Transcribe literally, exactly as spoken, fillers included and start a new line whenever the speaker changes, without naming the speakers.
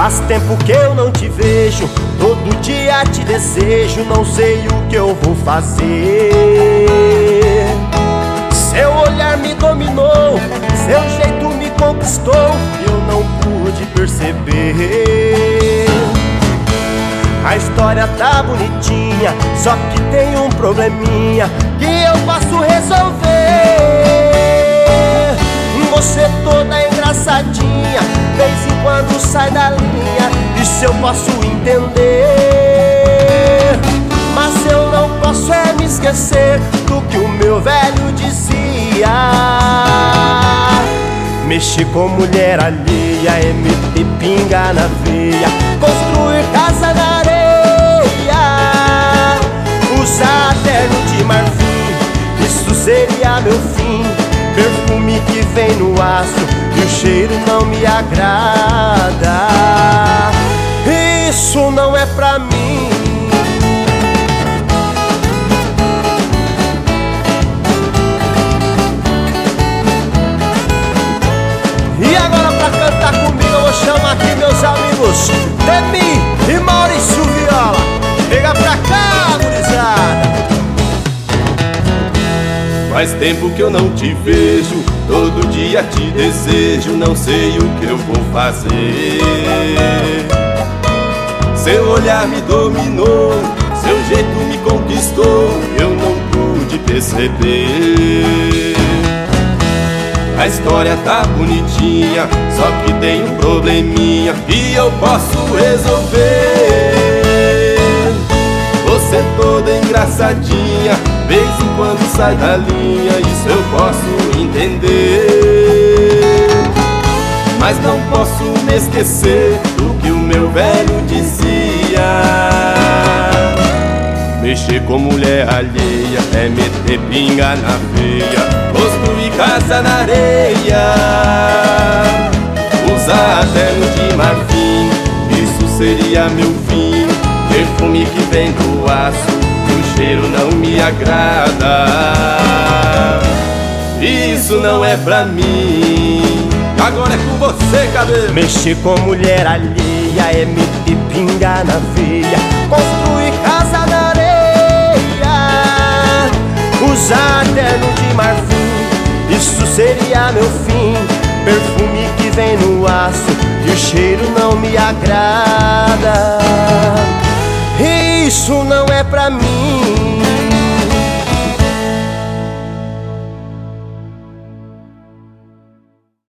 Faz tempo que eu não te vejo, todo dia te desejo, não sei o que eu vou fazer. Seu olhar me dominou, seu jeito me conquistou, eu não pude perceber. A história tá bonitinha, só que tem um probleminha que eu posso resolver. Você toda engraçadinha, vez em quando sai da linha, isso eu posso entender. Mas eu não posso é me esquecer do que o meu velho dizia: mexer com mulher alheia é meter pinga na veia, construir casa na areia, usar terno de marfim, isso seria meu fim. Perfume que vem no aço e o cheiro não me agrada, isso não é pra mim. E agora pra cantar comigo eu vou chamar aqui meus amigos Demi e Maurício Viola. Chega pra cá, gurizada.
Faz tempo que eu não te vejo, todo dia te desejo, não sei o que eu vou fazer. Seu olhar me dominou, seu jeito me conquistou, eu não pude perceber. A história tá bonitinha, só que tem um probleminha que eu posso resolver. Você toda engraçadinha, vez em quando sai da linha, isso eu posso entender. Mas não posso me esquecer do que o meu velho dizia: mexer com mulher alheia é meter pinga na veia, construir casa na areia, usar terno de marfim, isso seria meu fim. Perfume que vem do aço e o cheiro não me agrada, isso não é pra mim. Agora é com você, cabelo.
Mexer com mulher alheia é meter pinga na veia, construir casa na areia, usar terno de marfim, isso seria meu fim. Perfume que vem no aço e o cheiro não me agrada, isso não é pra mim.